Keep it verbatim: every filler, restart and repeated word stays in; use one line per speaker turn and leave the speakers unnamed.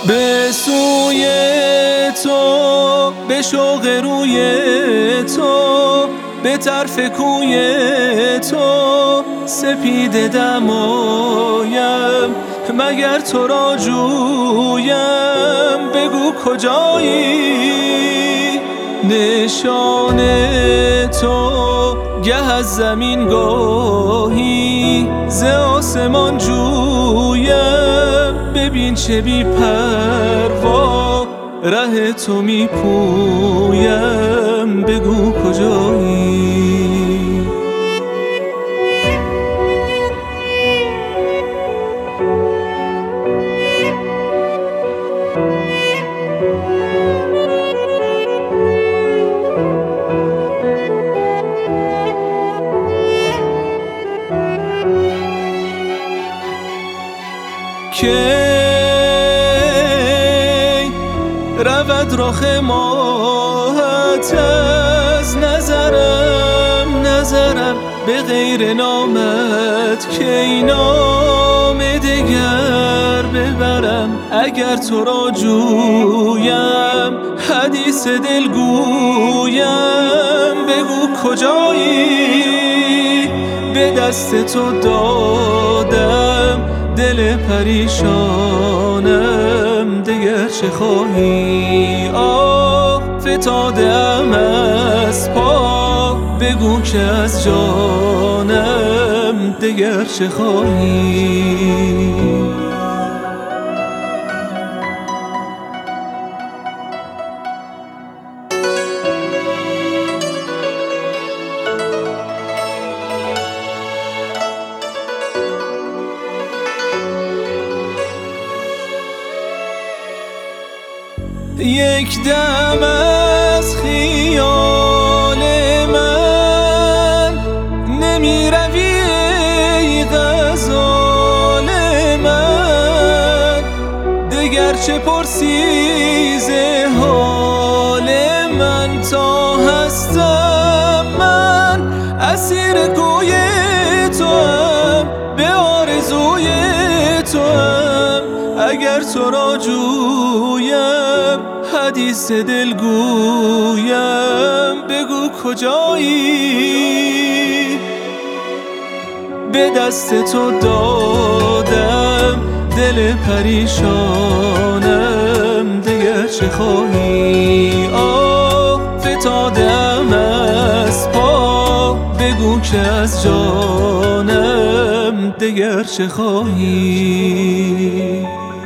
به سوی تو، به شوق روی تو، به طرف کوی تو سپیده دمایم، مگر تو را جویم بگو کجایی؟ نشان تو گه از زمین گاهی ز آسمان جویم، ببین چه بی پروا ره تو می پویم بگو کجایی؟ کی رود رخ ماهت از نظرم، نظرم به غیر نامت کی نام دگر ببرم؟ اگر تو را جویم حدیث دل گویم بگو کجایی؟ به دست تو دادم دل پریشانم دگر چه خواهی؟ آه فتادم از پا بگو که از جانم دگر چه خواهی؟ یک دم از خیال من نمی روی ای غزال من، دگر چه پرسی ز حال من؟ تا هستم من اسیر کوی توام، به آرزوی توام، اگر تو را جویم حدیث دل گویم بگو کجایی؟ به دست تو دادم دل پریشانم دگر چه خواهی؟ آه فتادم از پا بگو که از جانم دگر چه خواهی؟